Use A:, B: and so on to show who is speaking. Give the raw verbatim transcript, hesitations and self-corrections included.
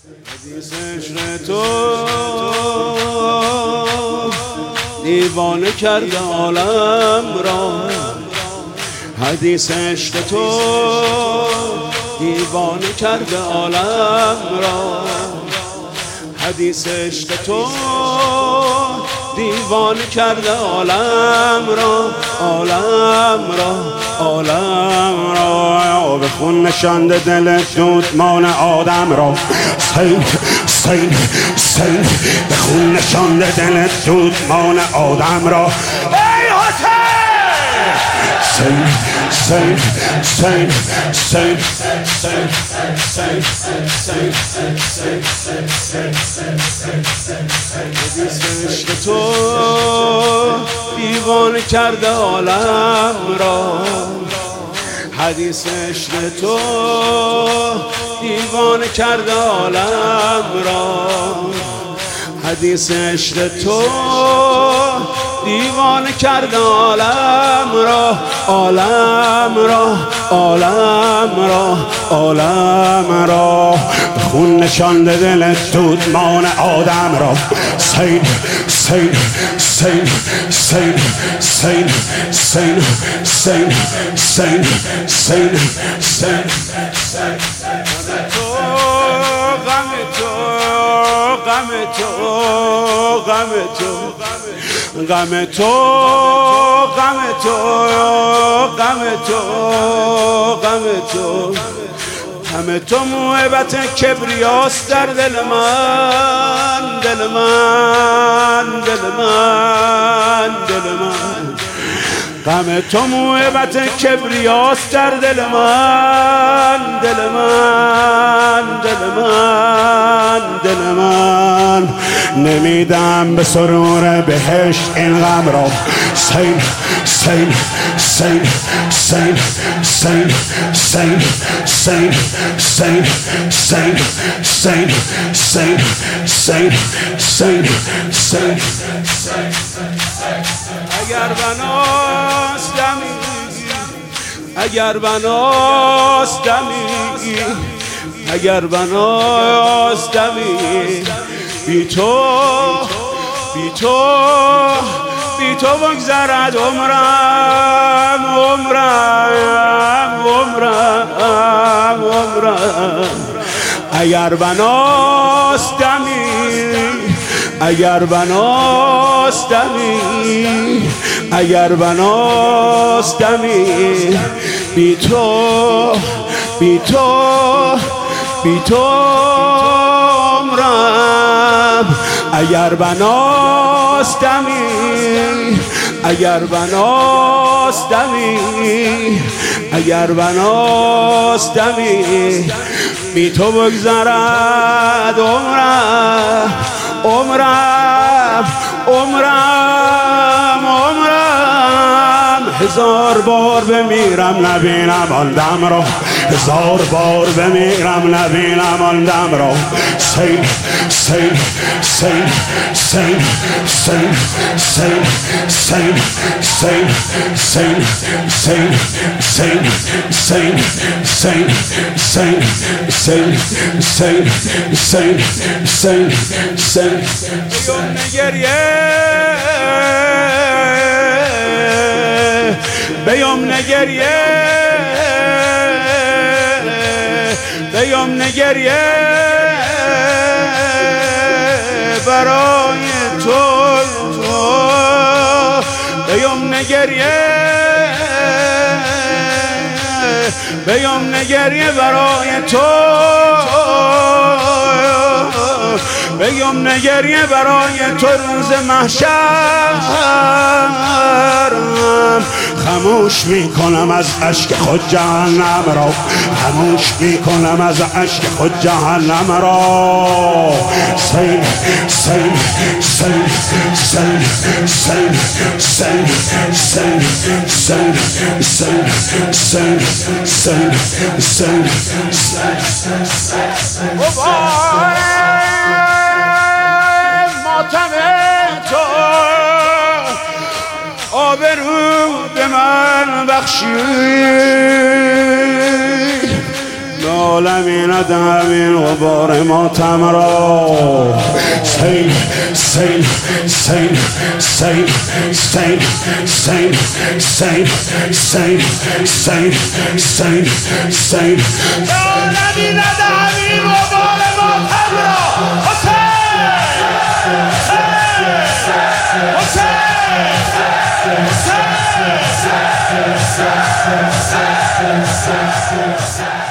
A: حدیث عشق تو دیوانه کرده عالم را، حدیث عشق تو دیوانه کرده عالم را، حدیث عشق تو دیوانه کرده عالم را، عالم را، عالم را. به خون نشانده دل دودمان آدم را، سین سین سین به خون نشانده دل دودمان آدم را. ای حسین سین سین سین سین سین سین سین حدیث عشق تو دیوانه کرده عالم را، حدیث عشق تو دیوانه کرده عالم را، حدیث عشق تو دیوانه کرده عالم را، عالم را، عالم را، عالم را. خون نشانده دل دودمان آدم را، سین سین سین سین سین سین سین سین سین سین غم تو غم تو غم تو غم تو غم تو غم تو غم تو همه تو موهبت کبریاست در دل من، دل من، دل من، دل من. غم تو موهبت کبریاست در دل من، دل من، دل من، دل من. نمیدم به سرور بهشت این غم را، سین سین سین سین سین سین سین سین سین سین سین سین سین سین. اگر بناس دمی، اگر بناس دمی، اگر بناس دمی، بی تو بی تو بی تو بگذرد عمرم، عمرم، عمرم، عمرم. اگر بناس دمی، اگر بناس دمی، اگر بناس دمی، بی تو بی تو بی تو عمرم. اگر بناس دمی، اگر بناس دمی، اگر بناس دمی، بی تو بگذرد عمرم، عمرم، عمرم، عمرم. هزار بار بمیرم نبینم آن دم را، هزار بار بمیرم نبینم آن دم را. سین سین سین سین سین سین سین سین سین سین سین سین سین سین سین سین سین سین سین. بیام نگریه، بیام نگریه، بیام نگریه برای تو، بیام نگریه، بیام نگریه برای تو، بیام نگریه برای تو روز محشرم. خاموش میکنم از اشک خود جهنم را، خاموش میکنم از اشک خود جهنم را. سین سین سین سین سین سین سین سین سین سین سین سین سین. ماتم تو آبرو به من بخشی، عالمی ندهمین غبار ماتم را. سیل سیل سیل سیل سیل سیل سیل سیل سیل سیل سیل عالمی ندهمین غبار ماتم را. حسین حسین حسین